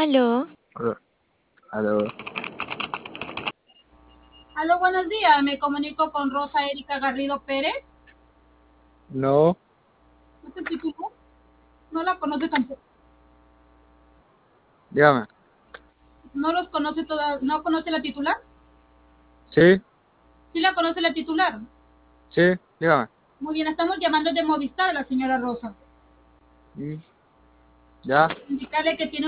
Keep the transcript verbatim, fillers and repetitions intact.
Aló, Aló. Aló. Aló, buenos días. Me comunico con Rosa Erika Garrido Pérez. No, ¿No es el titular? No la conoce tampoco. dígame. ¿No los conoce toda? ¿No conoce la titular? Sí, Sí la conoce la titular. sí, dígame. Muy bien, estamos llamando de Movistar a la señora Rosa. Mm, ¿Ya? Indicarle que tiene